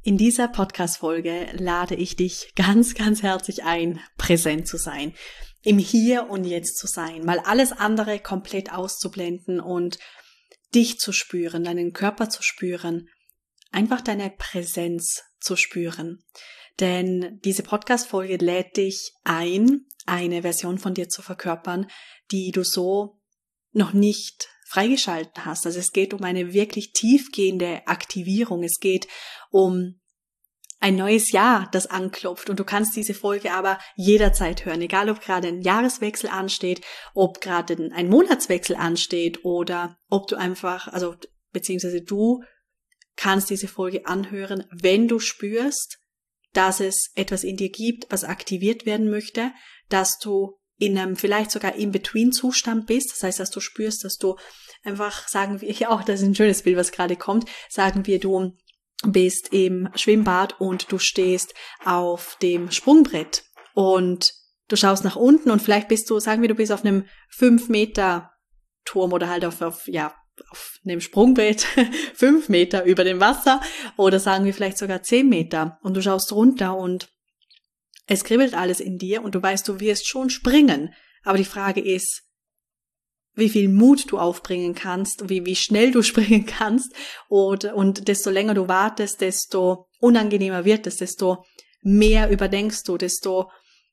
In dieser Podcast-Folge lade ich dich ganz, ganz herzlich ein, präsent zu sein, im Hier und Jetzt zu sein, mal alles andere komplett auszublenden und dich zu spüren, deinen Körper zu spüren, einfach deine Präsenz zu spüren. Denn diese Podcast-Folge lädt dich ein, eine Version von dir zu verkörpern, die du so noch nicht freigeschalten hast. Also es geht um eine wirklich tiefgehende Aktivierung. Es geht um ein neues Jahr, das anklopft. Und du kannst diese Folge aber jederzeit hören, egal ob gerade ein Jahreswechsel ansteht, ob gerade ein Monatswechsel ansteht oder ob du einfach, beziehungsweise du kannst diese Folge anhören, wenn du spürst, dass es etwas in dir gibt, was aktiviert werden möchte, dass du in einem vielleicht sogar In-Between-Zustand bist. Das heißt, dass du spürst, dass du einfach, sagen wir, das ist ein schönes Bild, was gerade kommt, sagen wir, du bist im Schwimmbad und du stehst auf dem Sprungbrett und du schaust nach unten und vielleicht bist du, sagen wir, du bist auf einem 5-Meter-Turm oder halt auf einem Sprungbrett 5 Meter über dem Wasser oder sagen wir vielleicht sogar 10 Meter und du schaust runter und es kribbelt alles in dir und du weißt, du wirst schon springen. Aber die Frage ist, wie viel Mut du aufbringen kannst, wie schnell du springen kannst und desto länger du wartest, desto unangenehmer wird es, desto mehr überdenkst du, desto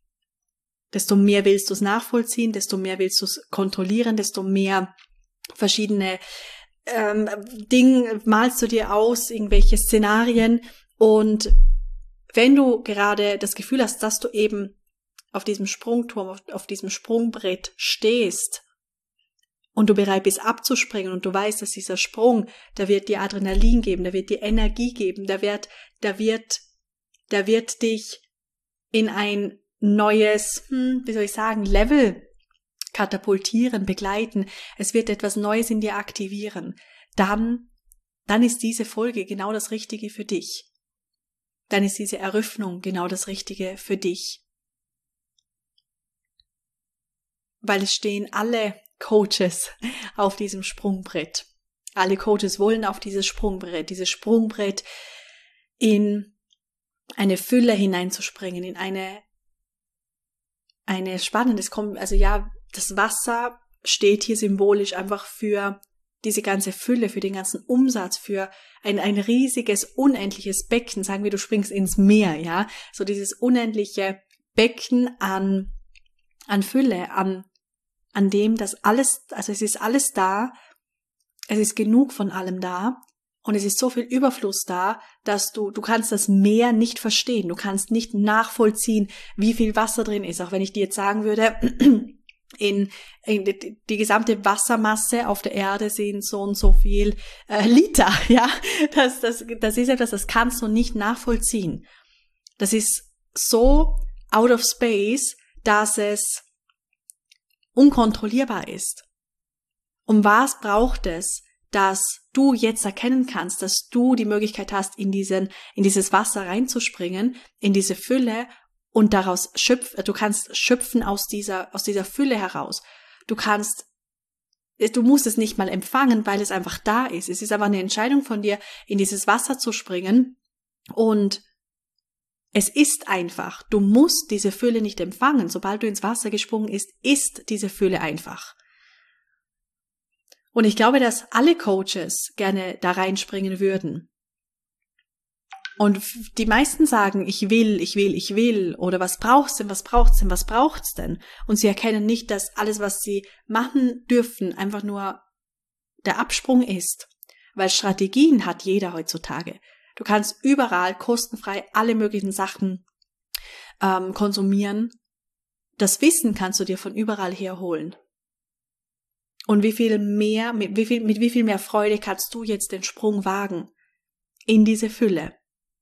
mehr willst du es nachvollziehen, desto mehr willst du es kontrollieren, desto mehr verschiedene Dinge malst du dir aus, irgendwelche Szenarien. Und wenn du gerade das Gefühl hast, dass du eben auf diesem Sprungturm, auf diesem Sprungbrett stehst und du bereit bist abzuspringen und du weißt, dass dieser Sprung, der wird dir Adrenalin geben, der wird dir Energie geben, der wird dich in ein neues, Level katapultieren, begleiten. Es wird etwas Neues in dir aktivieren. Dann ist diese Folge genau das Richtige für dich. Dann ist diese Eröffnung genau das Richtige für dich. Weil es stehen alle Coaches auf diesem Sprungbrett. Alle Coaches wollen auf dieses Sprungbrett in eine Fülle hineinzuspringen, in eine spannende, das Wasser steht hier symbolisch einfach für diese ganze Fülle, für den ganzen Umsatz, für ein riesiges, unendliches Becken. Sagen wir, du springst ins Meer, ja. So dieses unendliche Becken an Fülle, an dem das alles, also es ist alles da, es ist genug von allem da und es ist so viel Überfluss da, dass du kannst das Meer nicht verstehen, du kannst nicht nachvollziehen, wie viel Wasser drin ist. Auch wenn ich dir jetzt sagen würde, in die gesamte Wassermasse auf der Erde sind so und so viel Liter, ja. Das ist etwas, das kannst du nicht nachvollziehen. Das ist so out of space, dass es unkontrollierbar ist. Und was braucht es, dass du jetzt erkennen kannst, dass du die Möglichkeit hast, in dieses Wasser reinzuspringen, in diese Fülle und daraus du kannst schöpfen aus dieser Fülle heraus. Du musst es nicht mal empfangen, weil es einfach da ist. Es ist aber eine Entscheidung von dir, in dieses Wasser zu springen und es ist einfach. Du musst diese Fülle nicht empfangen. Sobald du ins Wasser gesprungen ist diese Fülle einfach. Und ich glaube, dass alle Coaches gerne da reinspringen würden. Und die meisten sagen, ich will, oder was braucht's denn? Und sie erkennen nicht, dass alles, was sie machen dürfen, einfach nur der Absprung ist. Weil Strategien hat jeder heutzutage. Du kannst überall kostenfrei alle möglichen Sachen konsumieren. Das Wissen kannst du dir von überall herholen. Und mit wie viel mehr Freude kannst du jetzt den Sprung wagen in diese Fülle?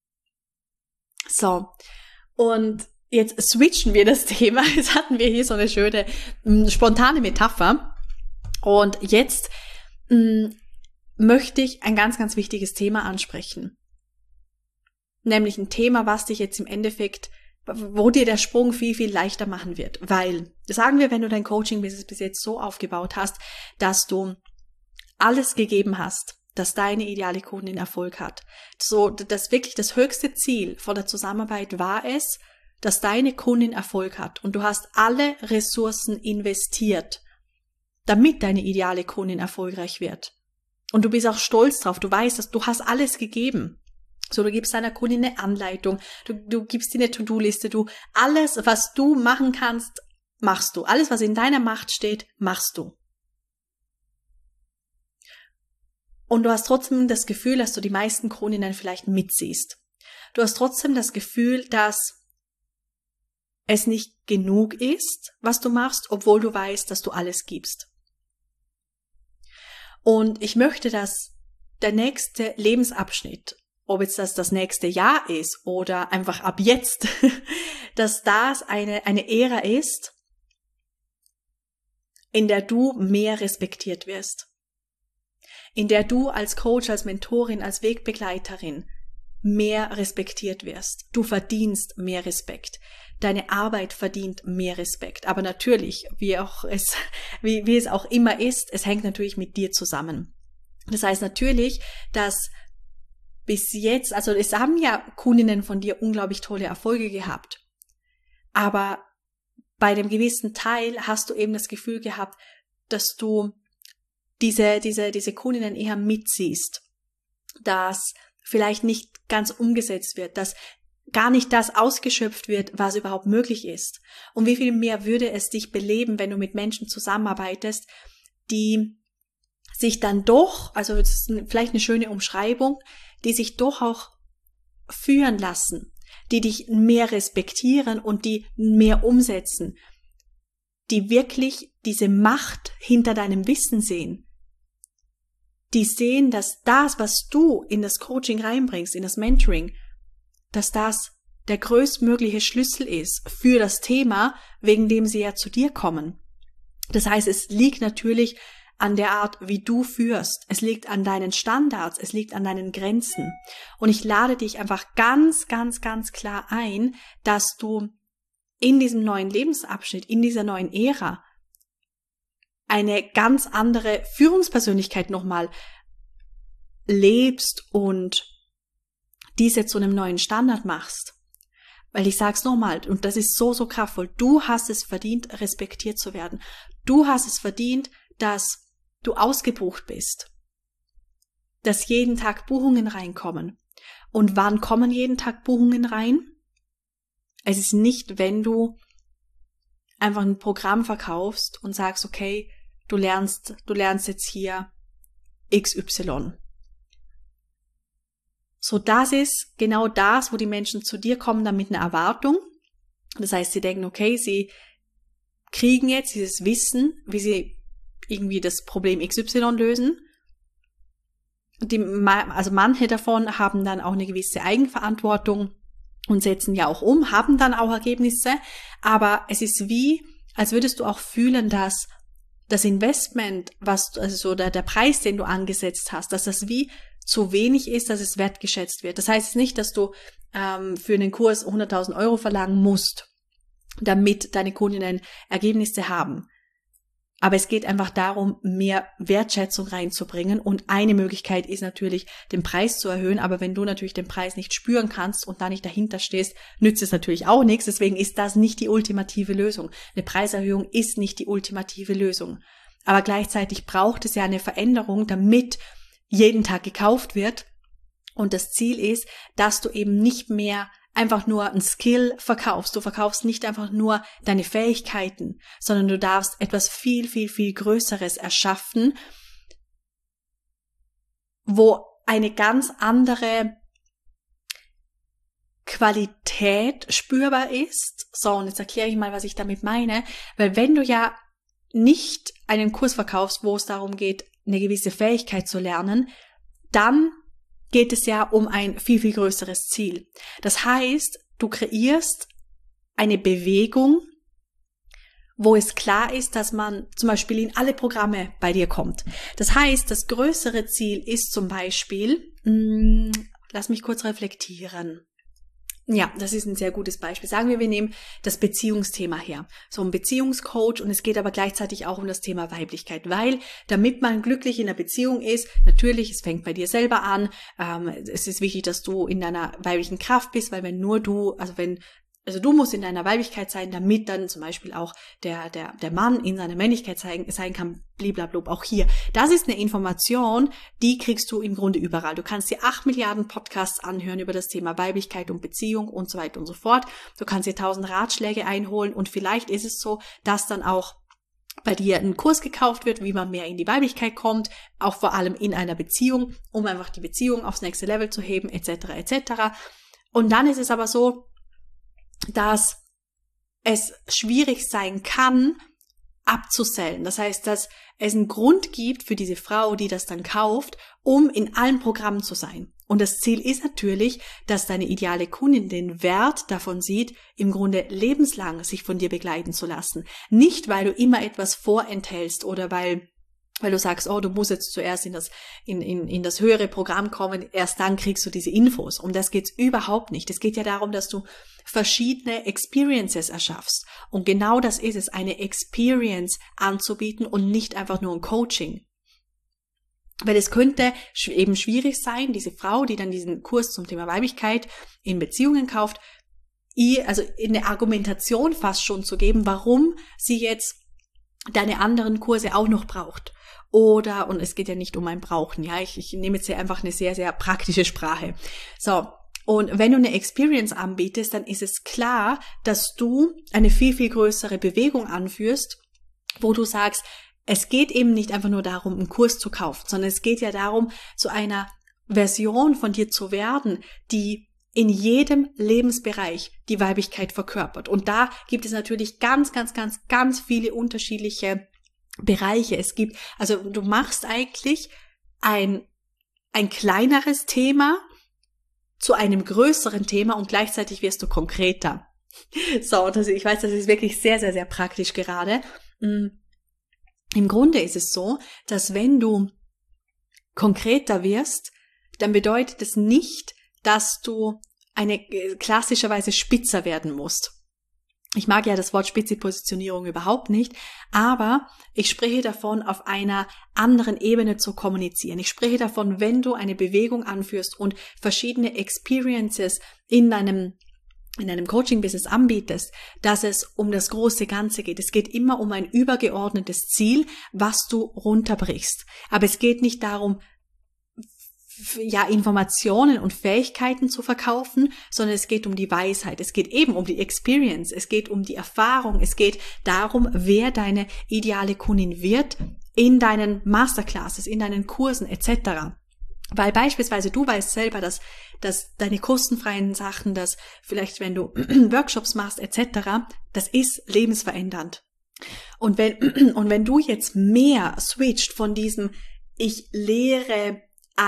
So, und jetzt switchen wir das Thema. Jetzt hatten wir hier so eine schöne, spontane Metapher. Und jetzt möchte ich ein ganz, ganz wichtiges Thema ansprechen. Nämlich ein Thema, was dich jetzt im Endeffekt, wo dir der Sprung viel, viel leichter machen wird. Weil, sagen wir, wenn du dein Coaching-Business bis jetzt so aufgebaut hast, dass du alles gegeben hast, dass deine ideale Kundin Erfolg hat. So, das wirklich das höchste Ziel von der Zusammenarbeit war es, dass deine Kundin Erfolg hat und du hast alle Ressourcen investiert, damit deine ideale Kundin erfolgreich wird. Und du bist auch stolz drauf, du weißt, dass du hast alles gegeben. So, du gibst deiner Kundin eine Anleitung, du gibst dir eine To-Do-Liste, alles, was du machen kannst, machst du. Alles, was in deiner Macht steht, machst du. Und du hast trotzdem das Gefühl, dass du die meisten Kundinnen vielleicht mitziehst. Du hast trotzdem das Gefühl, dass es nicht genug ist, was du machst, obwohl du weißt, dass du alles gibst. Und ich möchte, dass der nächste Lebensabschnitt, ob jetzt das nächste Jahr ist oder einfach ab jetzt, dass das eine Ära ist, in der du mehr respektiert wirst. In der du als Coach, als Mentorin, als Wegbegleiterin mehr respektiert wirst. Du verdienst mehr Respekt. Deine Arbeit verdient mehr Respekt. Aber natürlich, wie es auch immer ist, es hängt natürlich mit dir zusammen. Das heißt natürlich, dass bis jetzt, also es haben ja Kundinnen von dir unglaublich tolle Erfolge gehabt. Aber bei dem gewissen Teil hast du eben das Gefühl gehabt, dass du diese Kundinnen eher mitziehst, dass vielleicht nicht ganz umgesetzt wird, dass gar nicht das ausgeschöpft wird, was überhaupt möglich ist. Und wie viel mehr würde es dich beleben, wenn du mit Menschen zusammenarbeitest, die sich dann doch, also das ist vielleicht eine schöne Umschreibung, die sich doch auch führen lassen, die dich mehr respektieren und die mehr umsetzen, die wirklich diese Macht hinter deinem Wissen sehen, die sehen, dass das, was du in das Coaching reinbringst, in das Mentoring, dass das der größtmögliche Schlüssel ist für das Thema, wegen dem sie ja zu dir kommen. Das heißt, es liegt natürlich an der Art, wie du führst. Es liegt an deinen Standards, es liegt an deinen Grenzen. Und ich lade dich einfach ganz, ganz, ganz klar ein, dass du in diesem neuen Lebensabschnitt, in dieser neuen Ära eine ganz andere Führungspersönlichkeit nochmal lebst und diese zu einem neuen Standard machst. Weil ich sag's nochmal, und das ist so, so kraftvoll, du hast es verdient, respektiert zu werden. Du hast es verdient, dass du ausgebucht bist. Dass jeden Tag Buchungen reinkommen. Und wann kommen jeden Tag Buchungen rein? Es ist nicht, wenn du einfach ein Programm verkaufst und sagst, okay, du lernst jetzt hier XY. So, das ist genau das, wo die Menschen zu dir kommen, dann mit einer Erwartung. Das heißt, sie denken, okay, sie kriegen jetzt dieses Wissen, wie sie irgendwie das Problem XY lösen. Also manche davon haben dann auch eine gewisse Eigenverantwortung und setzen ja auch um, haben dann auch Ergebnisse. Aber es ist wie, als würdest du auch fühlen, dass das Investment, also der Preis, den du angesetzt hast, dass das wie zu wenig ist, dass es wertgeschätzt wird. Das heißt nicht, dass du für einen Kurs 100.000 Euro verlangen musst, damit deine Kundinnen Ergebnisse haben. Aber es geht einfach darum, mehr Wertschätzung reinzubringen. Und eine Möglichkeit ist natürlich, den Preis zu erhöhen. Aber wenn du natürlich den Preis nicht spüren kannst und da nicht dahinter stehst, nützt es natürlich auch nichts. Deswegen ist das nicht die ultimative Lösung. Eine Preiserhöhung ist nicht die ultimative Lösung. Aber gleichzeitig braucht es ja eine Veränderung, damit jeden Tag gekauft wird. Und das Ziel ist, dass du eben nicht mehr einfach nur ein Skill verkaufst. Du verkaufst nicht einfach nur deine Fähigkeiten, sondern du darfst etwas viel, viel, viel Größeres erschaffen, wo eine ganz andere Qualität spürbar ist. So, und jetzt erkläre ich mal, was ich damit meine. Weil wenn du ja nicht einen Kurs verkaufst, wo es darum geht, eine gewisse Fähigkeit zu lernen, dann geht es ja um ein viel, viel größeres Ziel. Das heißt, du kreierst eine Bewegung, wo es klar ist, dass man zum Beispiel in alle Programme bei dir kommt. Das heißt, das größere Ziel ist zum Beispiel, lass mich kurz reflektieren. Ja, das ist ein sehr gutes Beispiel. Sagen wir nehmen das Beziehungsthema her. So ein Beziehungscoach, und es geht aber gleichzeitig auch um das Thema Weiblichkeit, weil damit man glücklich in der Beziehung ist, natürlich, es fängt bei dir selber an, es ist wichtig, dass du in deiner weiblichen Kraft bist, weil wenn nur du, also du musst in deiner Weiblichkeit sein, damit dann zum Beispiel auch der Mann in seiner Männlichkeit sein kann, blablabla, auch hier. Das ist eine Information, die kriegst du im Grunde überall. Du kannst dir 8 Milliarden Podcasts anhören über das Thema Weiblichkeit und Beziehung und so weiter und so fort. Du kannst dir 1000 Ratschläge einholen und vielleicht ist es so, dass dann auch bei dir ein Kurs gekauft wird, wie man mehr in die Weiblichkeit kommt, auch vor allem in einer Beziehung, um einfach die Beziehung aufs nächste Level zu heben, etc., etc. Und dann ist es aber so, dass es schwierig sein kann, abzusellen. Das heißt, dass es einen Grund gibt für diese Frau, die das dann kauft, um in allen Programmen zu sein. Und das Ziel ist natürlich, dass deine ideale Kundin den Wert davon sieht, im Grunde lebenslang sich von dir begleiten zu lassen. Nicht, weil du immer etwas vorenthältst oder weil du sagst, oh, du musst jetzt zuerst in das höhere Programm kommen, erst dann kriegst du diese Infos. Um das geht's überhaupt nicht. Es geht ja darum, dass du verschiedene Experiences erschaffst. Und genau das ist es, eine Experience anzubieten und nicht einfach nur ein Coaching. Weil es könnte eben schwierig sein, diese Frau, die dann diesen Kurs zum Thema Weiblichkeit in Beziehungen kauft, also eine Argumentation fast schon zu geben, warum sie jetzt deine anderen Kurse auch noch braucht. Oder, und es geht ja nicht um ein Brauchen, ja, ich nehme jetzt hier einfach eine sehr, sehr praktische Sprache. So, und wenn du eine Experience anbietest, dann ist es klar, dass du eine viel, viel größere Bewegung anführst, wo du sagst, es geht eben nicht einfach nur darum, einen Kurs zu kaufen, sondern es geht ja darum, zu einer Version von dir zu werden, die in jedem Lebensbereich die Weiblichkeit verkörpert. Und da gibt es natürlich ganz, ganz, ganz, ganz viele unterschiedliche Bereiche. Also du machst eigentlich ein kleineres Thema zu einem größeren Thema und gleichzeitig wirst du konkreter. So, ich weiß, das ist wirklich sehr, sehr, sehr praktisch gerade. Im Grunde ist es so, dass wenn du konkreter wirst, dann bedeutet es nicht, dass du klassischerweise spitzer werden musst. Ich mag ja das Wort Spitze-Positionierung überhaupt nicht, aber ich spreche davon, auf einer anderen Ebene zu kommunizieren. Ich spreche davon, wenn du eine Bewegung anführst und verschiedene Experiences in deinem Coaching-Business anbietest, dass es um das große Ganze geht. Es geht immer um ein übergeordnetes Ziel, was du runterbrichst. Aber es geht nicht darum, ja, Informationen und Fähigkeiten zu verkaufen, sondern es geht um die Weisheit. Es geht eben um die Experience. Es geht um die Erfahrung. Es geht darum, wer deine ideale Kundin wird in deinen Masterclasses, in deinen Kursen etc. Weil beispielsweise du weißt selber, dass deine kostenfreien Sachen, dass vielleicht wenn du Workshops machst etc., das ist lebensverändernd. Und wenn du jetzt mehr switcht von diesem, ich lehre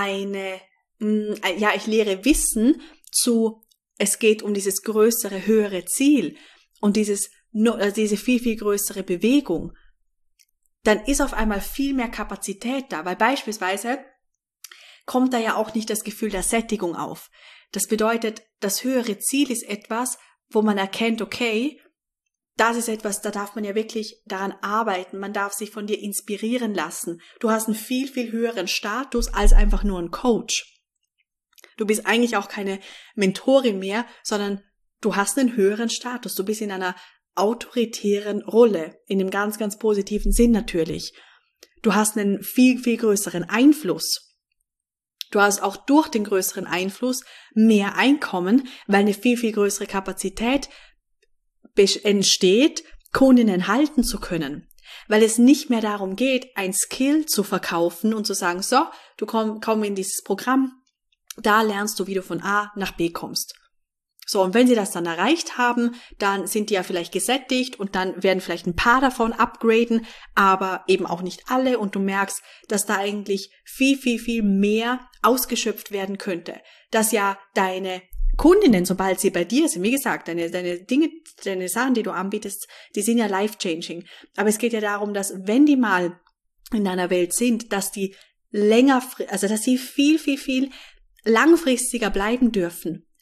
Wissen zu, es geht um dieses größere, höhere Ziel und diese viel, viel größere Bewegung, dann ist auf einmal viel mehr Kapazität da, weil beispielsweise kommt da ja auch nicht das Gefühl der Sättigung auf. Das bedeutet, das höhere Ziel ist etwas, wo man erkennt, okay, das ist etwas, da darf man ja wirklich daran arbeiten. Man darf sich von dir inspirieren lassen. Du hast einen viel, viel höheren Status als einfach nur ein Coach. Du bist eigentlich auch keine Mentorin mehr, sondern du hast einen höheren Status. Du bist in einer autoritären Rolle, in einem ganz, ganz positiven Sinn natürlich. Du hast einen viel, viel größeren Einfluss. Du hast auch durch den größeren Einfluss mehr Einkommen, weil eine viel, viel größere Kapazität entsteht, Kundinnen halten zu können. Weil es nicht mehr darum geht, ein Skill zu verkaufen und zu sagen, so, du komm in dieses Programm, da lernst du, wie du von A nach B kommst. So, und wenn sie das dann erreicht haben, dann sind die ja vielleicht gesättigt und dann werden vielleicht ein paar davon upgraden, aber eben auch nicht alle und du merkst, dass da eigentlich viel, viel, viel mehr ausgeschöpft werden könnte. Dass ja deine Kundinnen, sobald sie bei dir sind, wie gesagt, deine Dinge, deine Sachen, die du anbietest, die sind ja life-changing. Aber es geht ja darum, dass wenn die mal in deiner Welt sind, dass die dass sie viel, viel, viel langfristiger bleiben dürfen.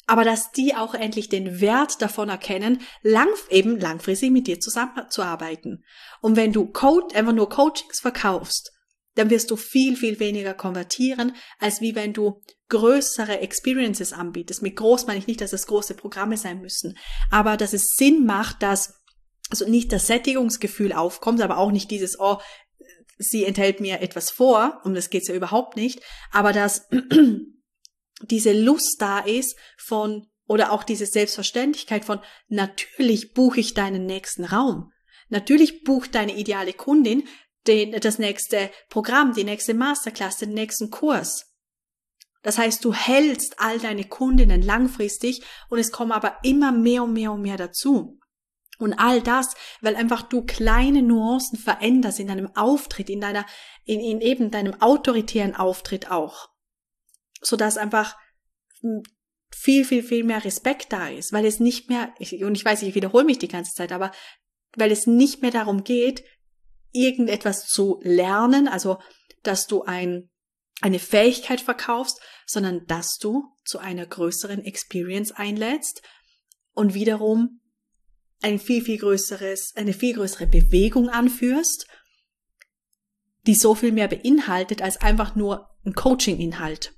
aber dass die auch endlich den Wert davon erkennen, langfristig mit dir zusammenzuarbeiten. Und wenn du einfach nur Coachings verkaufst, dann wirst du viel, viel weniger konvertieren, als wie wenn du größere Experiences anbietest. Mit groß meine ich nicht, dass es große Programme sein müssen, aber dass es Sinn macht, dass also nicht das Sättigungsgefühl aufkommt, aber auch nicht dieses, oh, sie enthält mir etwas vor, um das geht's ja überhaupt nicht, aber dass diese Lust da ist oder auch diese Selbstverständlichkeit von, natürlich buche ich deinen nächsten Raum. Natürlich bucht deine ideale Kundin das nächste Programm, die nächste Masterclass, den nächsten Kurs. Das heißt, du hältst all deine Kundinnen langfristig und es kommen aber immer mehr und mehr und mehr dazu. Und all das, weil einfach du kleine Nuancen veränderst in deinem Auftritt, in eben deinem autoritären Auftritt auch. Sodass einfach viel, viel, viel mehr Respekt da ist, weil es nicht mehr, und ich weiß, ich wiederhole mich die ganze Zeit, aber weil es nicht mehr darum geht, irgendetwas zu lernen, also dass du eine Fähigkeit verkaufst, sondern dass du zu einer größeren Experience einlädst und wiederum eine viel größere Bewegung anführst, die so viel mehr beinhaltet als einfach nur ein Coaching-Inhalt.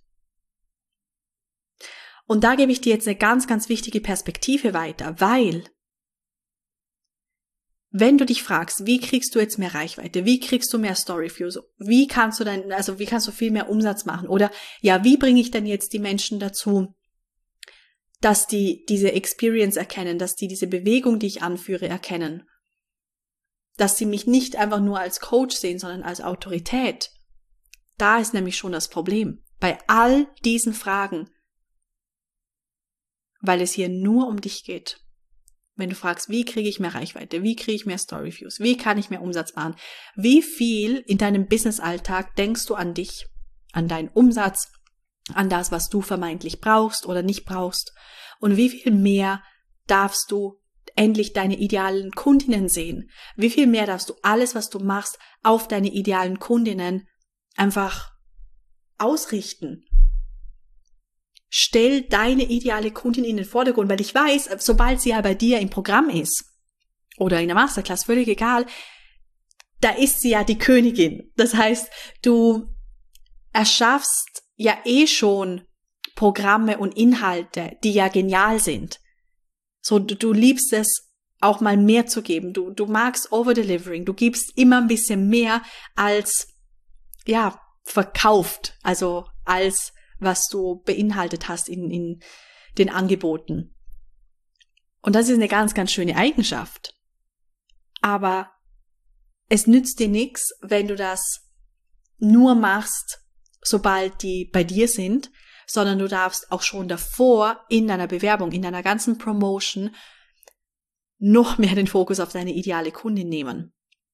Und da gebe ich dir jetzt eine ganz, ganz wichtige Perspektive weiter, weil wenn du dich fragst, wie kriegst du jetzt mehr Reichweite, wie kriegst du mehr Storyviews, wie kannst du viel mehr Umsatz machen oder ja, wie bringe ich denn jetzt die Menschen dazu, dass die diese Experience erkennen, dass die diese Bewegung, die ich anführe, erkennen, dass sie mich nicht einfach nur als Coach sehen, sondern als Autorität. Da ist nämlich schon das Problem. Bei all diesen Fragen, weil es hier nur um dich geht. Wenn du fragst, wie kriege ich mehr Reichweite, wie kriege ich mehr Storyviews, wie kann ich mehr Umsatz machen, wie viel in deinem Business-Alltag denkst du an dich, an deinen Umsatz, an das, was du vermeintlich brauchst oder nicht brauchst und wie viel mehr darfst du endlich deine idealen Kundinnen sehen, wie viel mehr darfst du alles, was du machst, auf deine idealen Kundinnen einfach ausrichten. Stell deine ideale Kundin in den Vordergrund, weil ich weiß, sobald sie ja bei dir im Programm ist oder in der Masterclass, völlig egal, da ist sie ja die Königin. Das heißt, du erschaffst ja schon Programme und Inhalte, die ja genial sind. So, du liebst es, auch mal mehr zu geben. Du magst Overdelivering. Du gibst immer ein bisschen mehr als, ja, verkauft. Also als was du beinhaltet hast in den Angeboten. Und das ist eine ganz, ganz schöne Eigenschaft. Aber es nützt dir nichts, wenn du das nur machst, sobald die bei dir sind, sondern du darfst auch schon davor in deiner Bewerbung, in deiner ganzen Promotion noch mehr den Fokus auf deine ideale Kundin nehmen.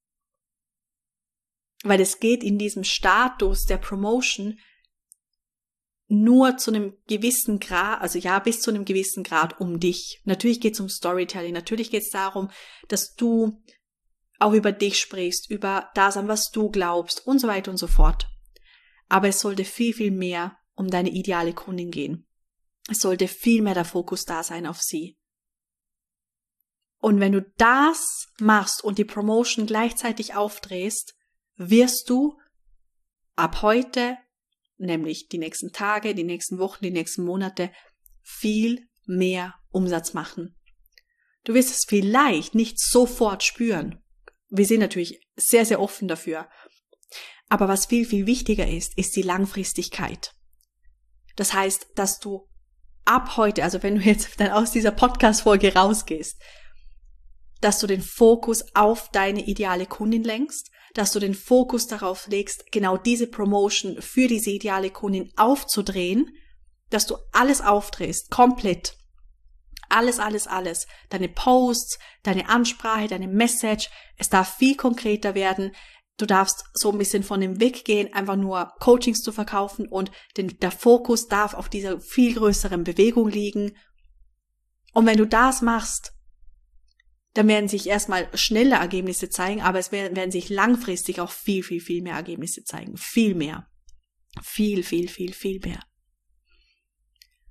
Weil es geht in diesem Status der Promotion nur zu einem gewissen Grad, also ja, bis zu einem gewissen Grad um dich. Natürlich geht es um Storytelling, natürlich geht es darum, dass du auch über dich sprichst, über das, an was du glaubst und so weiter und so fort. Aber es sollte viel, viel mehr um deine ideale Kundin gehen. Es sollte viel mehr der Fokus da sein auf sie. Und wenn du das machst und die Promotion gleichzeitig aufdrehst, wirst du ab heute, nämlich die nächsten Tage, die nächsten Wochen, die nächsten Monate, viel mehr Umsatz machen. Du wirst es vielleicht nicht sofort spüren. Wir sind natürlich sehr, sehr offen dafür. Aber was viel, viel wichtiger ist die Langfristigkeit. Das heißt, dass du ab heute, also wenn du jetzt dann aus dieser Podcast-Folge rausgehst, dass du den Fokus auf deine ideale Kundin lenkst, dass du den Fokus darauf legst, genau diese Promotion für diese ideale Kundin aufzudrehen, dass du alles aufdrehst, komplett. Alles. Deine Posts, deine Ansprache, deine Message. Es darf viel konkreter werden. Du darfst so ein bisschen von dem Weg gehen, einfach nur Coachings zu verkaufen und der Fokus darf auf dieser viel größeren Bewegung liegen. Und wenn du das machst, dann werden sich erstmal schnelle Ergebnisse zeigen, aber es werden sich langfristig auch viel, viel, viel mehr Ergebnisse zeigen. Viel mehr. Viel mehr.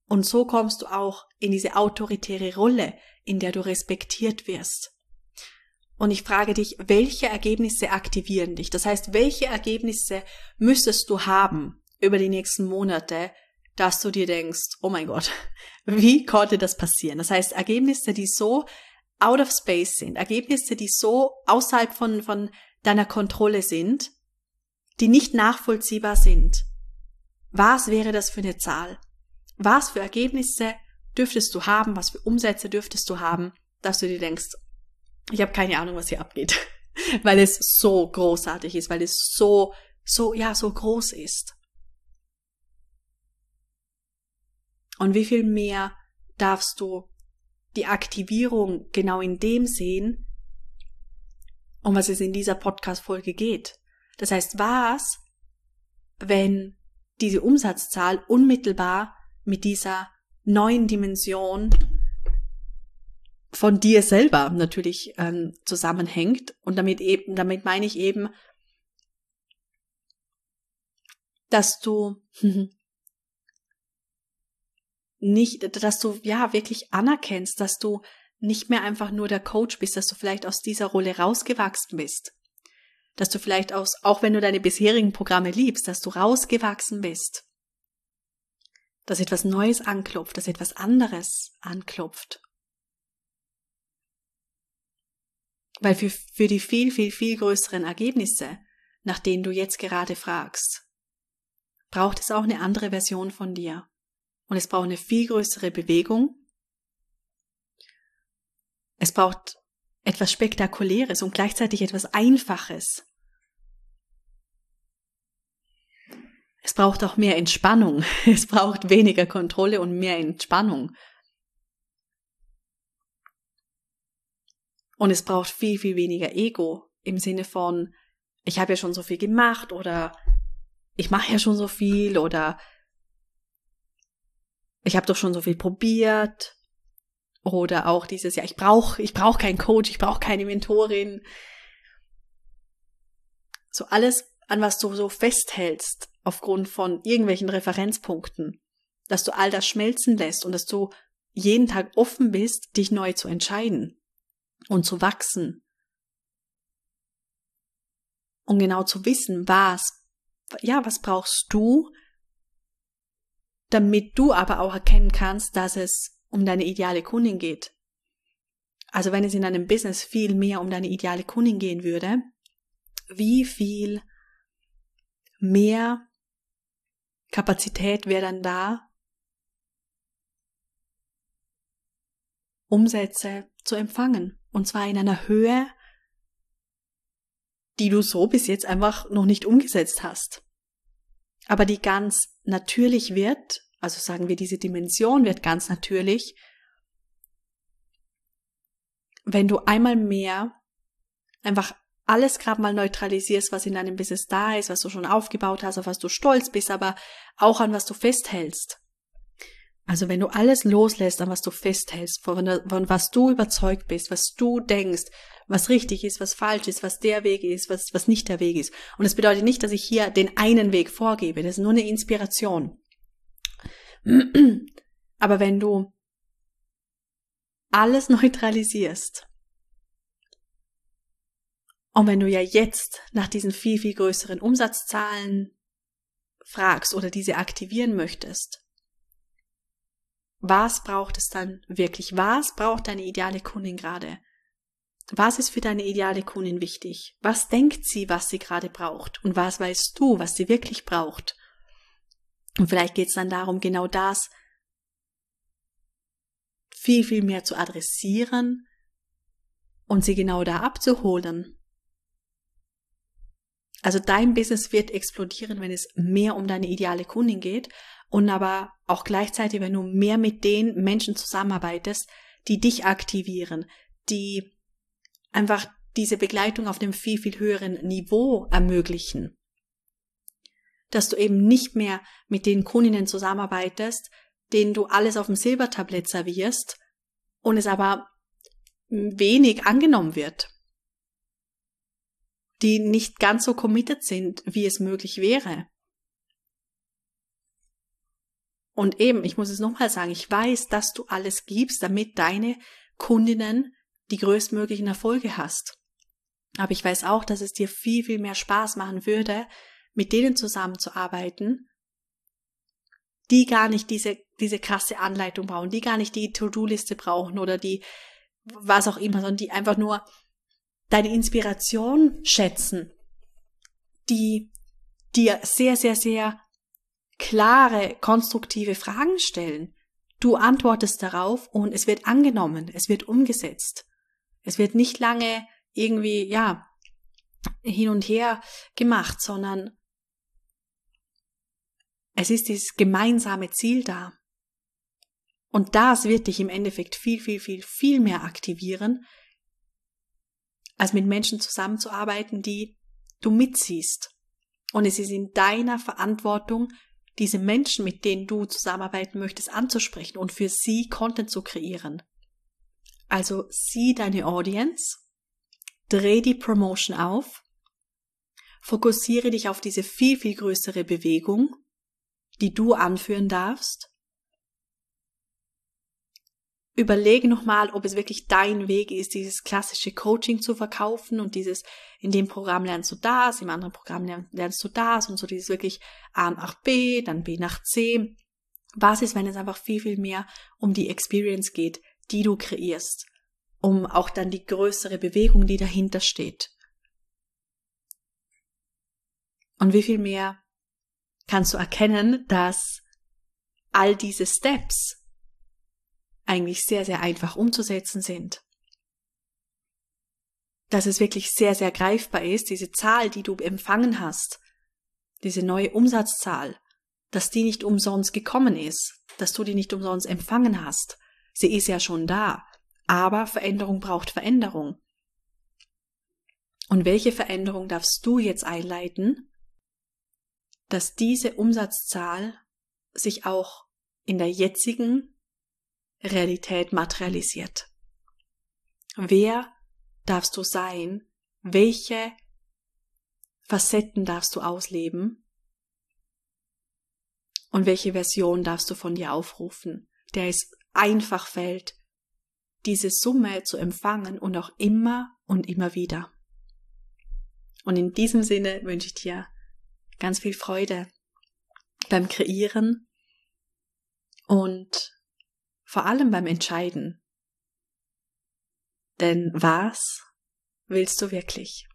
Und so kommst du auch in diese autoritäre Rolle, in der du respektiert wirst. Und ich frage dich, welche Ergebnisse aktivieren dich? Das heißt, welche Ergebnisse müsstest du haben über die nächsten Monate, dass du dir denkst, oh mein Gott, wie konnte das passieren? Das heißt, Ergebnisse, die so out of space sind, Ergebnisse, die so außerhalb von deiner Kontrolle sind, die nicht nachvollziehbar sind. Was wäre das für eine Zahl? Was für Ergebnisse dürftest du haben? Was für Umsätze dürftest du haben, dass du dir denkst, ich habe keine Ahnung, was hier abgeht, weil es so großartig ist, weil es so groß ist. Und wie viel mehr darfst du die Aktivierung genau in dem sehen, um was es in dieser Podcast-Folge geht? Das heißt, was, wenn diese Umsatzzahl unmittelbar mit dieser neuen Dimension von dir selber natürlich zusammenhängt, und damit meine ich eben, dass du wirklich anerkennst, dass du nicht mehr einfach nur der Coach bist, dass du vielleicht aus dieser Rolle rausgewachsen bist, dass du vielleicht auch wenn du deine bisherigen Programme liebst, dass du rausgewachsen bist, dass etwas Neues anklopft, dass etwas anderes anklopft. Weil für die viel, viel, viel größeren Ergebnisse, nach denen du jetzt gerade fragst, braucht es auch eine andere Version von dir. Und es braucht eine viel größere Bewegung. Es braucht etwas Spektakuläres und gleichzeitig etwas Einfaches. Es braucht auch mehr Entspannung. Es braucht weniger Kontrolle und mehr Entspannung. Und es braucht viel, viel weniger Ego im Sinne von, ich habe ja schon so viel gemacht oder ich mache ja schon so viel oder ich habe doch schon so viel probiert oder auch dieses, ich brauche keinen Coach, ich brauche keine Mentorin. So alles, an was du so festhältst aufgrund von irgendwelchen Referenzpunkten, dass du all das schmelzen lässt und dass du jeden Tag offen bist, dich neu zu entscheiden und zu wachsen. Und genau zu wissen, was brauchst du, damit du aber auch erkennen kannst, dass es um deine ideale Kundin geht. Also wenn es in deinem Business viel mehr um deine ideale Kundin gehen würde, wie viel mehr Kapazität wäre dann da, Umsätze zu empfangen. Und zwar in einer Höhe, die du so bis jetzt einfach noch nicht umgesetzt hast. Aber die ganz natürlich wird, also sagen wir, diese Dimension wird ganz natürlich, wenn du einmal mehr einfach alles gerade mal neutralisierst, was in deinem Business da ist, was du schon aufgebaut hast, auf was du stolz bist, aber auch an was du festhältst. Also wenn du alles loslässt, an was du festhältst, von was du überzeugt bist, was du denkst, was richtig ist, was falsch ist, was der Weg ist, was nicht der Weg ist. Und das bedeutet nicht, dass ich hier den einen Weg vorgebe, das ist nur eine Inspiration. Aber wenn du alles neutralisierst und wenn du ja jetzt nach diesen viel, viel größeren Umsatzzahlen fragst oder diese aktivieren möchtest, was braucht es dann wirklich? Was braucht deine ideale Kundin gerade? Was ist für deine ideale Kundin wichtig? Was denkt sie, was sie gerade braucht? Und was weißt du, was sie wirklich braucht? Und vielleicht geht es dann darum, genau das viel, viel mehr zu adressieren und sie genau da abzuholen. Also dein Business wird explodieren, wenn es mehr um deine ideale Kundin geht und aber auch gleichzeitig, wenn du mehr mit den Menschen zusammenarbeitest, die dich aktivieren, die einfach diese Begleitung auf einem viel, viel höheren Niveau ermöglichen. Dass du eben nicht mehr mit den Kundinnen zusammenarbeitest, denen du alles auf dem Silbertablett servierst und es aber wenig angenommen wird. Die nicht ganz so committed sind, wie es möglich wäre. Und eben, ich muss es nochmal sagen, ich weiß, dass du alles gibst, damit deine Kundinnen die größtmöglichen Erfolge hast. Aber ich weiß auch, dass es dir viel, viel mehr Spaß machen würde, mit denen zusammenzuarbeiten, die gar nicht diese krasse Anleitung brauchen, die gar nicht die To-Do-Liste brauchen oder die was auch immer, sondern die einfach nur deine Inspiration schätzen, die dir sehr, sehr, sehr klare, konstruktive Fragen stellen. Du antwortest darauf und es wird angenommen, es wird umgesetzt. Es wird nicht lange irgendwie, hin und her gemacht, sondern es ist dieses gemeinsame Ziel da. Und das wird dich im Endeffekt viel, viel, viel, viel mehr aktivieren, als mit Menschen zusammenzuarbeiten, die du mitziehst. Und es ist in deiner Verantwortung, diese Menschen, mit denen du zusammenarbeiten möchtest, anzusprechen und für sie Content zu kreieren. Also sieh deine Audience, dreh die Promotion auf, fokussiere dich auf diese viel, viel größere Bewegung, die du anführen darfst. Überlege nochmal, ob es wirklich dein Weg ist, dieses klassische Coaching zu verkaufen und dieses, in dem Programm lernst du das, im anderen Programm lernst du das und so dieses wirklich A nach B, dann B nach C. Was ist, wenn es einfach viel, viel mehr um die Experience geht, die du kreierst, um auch dann die größere Bewegung, die dahinter steht. Und wie viel mehr kannst du erkennen, dass all diese Steps eigentlich sehr, sehr einfach umzusetzen sind. Dass es wirklich sehr, sehr greifbar ist, diese Zahl, die du empfangen hast, diese neue Umsatzzahl, dass die nicht umsonst gekommen ist, dass du die nicht umsonst empfangen hast. Sie ist ja schon da, aber Veränderung braucht Veränderung. Und welche Veränderung darfst du jetzt einleiten, dass diese Umsatzzahl sich auch in der jetzigen Realität materialisiert? Wer darfst du sein? Welche Facetten darfst du ausleben? Und welche Version darfst du von dir aufrufen, der es einfach fällt, diese Summe zu empfangen und auch immer und immer wieder? Und in diesem Sinne wünsche ich dir ganz viel Freude beim Kreieren und vor allem beim Entscheiden. Denn was willst du wirklich?